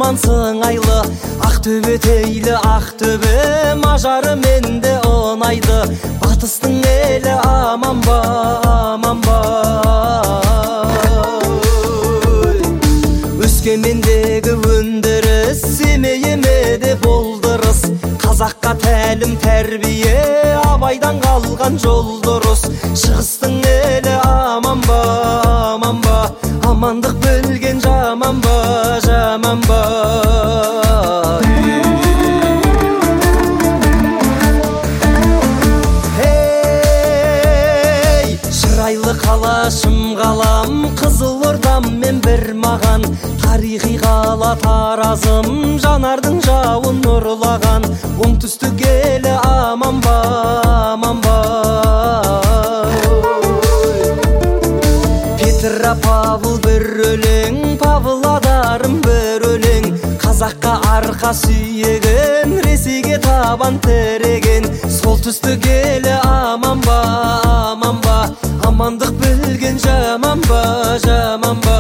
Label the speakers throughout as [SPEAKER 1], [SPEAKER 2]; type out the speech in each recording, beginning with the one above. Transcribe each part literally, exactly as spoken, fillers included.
[SPEAKER 1] болған сыңайлы. Ақтөбетейлі Ақтөбе мажары менде онайды. Батыстың елі аман ба, аман ба. Өскемендегі өндіріс, Семейіме де болдырыс. Қазаққа тәлім тәрбие, Абайдан қалған жол дұрыс. Шығыстың елі аман ба, аман ба. Амандық білген жаман ба, жаман ба. Ей, шырайлы қалашым қалам, Қызылордам мен бір маған. Тарихи қала Таразым, жанардың жауын нұрлаған. Оңтүстік елі аман ба, аман ба. Петропавл бір өлең, Павлодарым бір өлең. Қазаққа арқа сүйеген, Ресейге табан тіреген. Солтүстік елі аман ба, аман ба. Амандық білген жаман ба, жаман ба.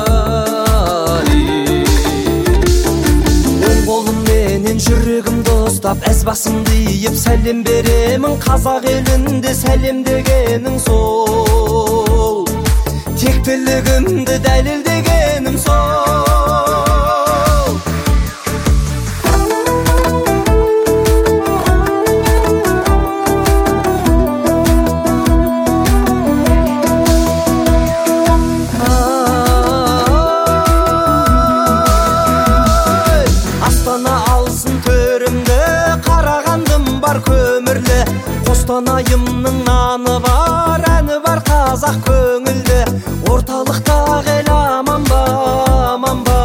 [SPEAKER 1] Оң қолымменен жүрегімді ұстап, әз басымды иіп сәлем беремін. Қазақ елінде сәлем дегенің сол, тектілігімді дәлелдегенім сол. Астана алсын төрімді, Қарағандым бар көмірлі. Қостанайымның наны бар, әні бар қазақ көңілді. Орталықтағы ел аман ба, аман ба.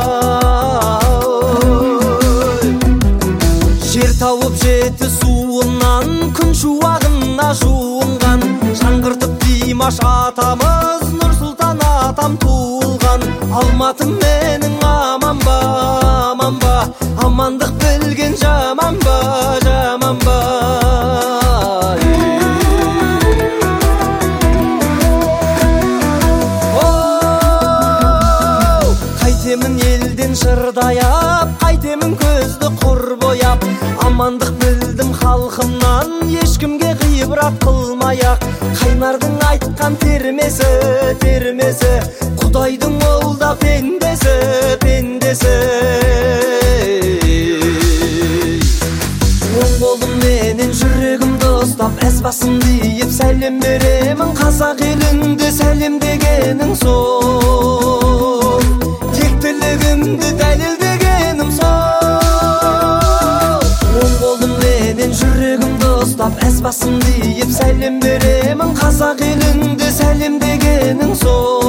[SPEAKER 1] Жер тауып жеті суынан, күн шуағына жуынған. Жаңғыртып Димаш атамыз, Нұрсұлтан атам туылған. Алматым менің аман ба, аман ба. Амандық білген жаман ба, жаман ба. Қайтемін елден шырдаяп, қайтемін көзді құр бояп. Амандық білдім халқымнан, ешкімге ғибрат қылмаяқ. Қайнардың айтқан термесі, термесі, Құдайдың олда пендесі, пендесі. Оң қолымменен жүрегімді ұстап, әз басымды иіп сәлем беремін. Қазақ елінде сәлем дегенің сол, тектілігімді дәлелдегенім сол. Оң қолымменен жүрегімді ұстап, әз басымды иіп сәлем беремін. Қазақ елінде сәлем дегенің сол.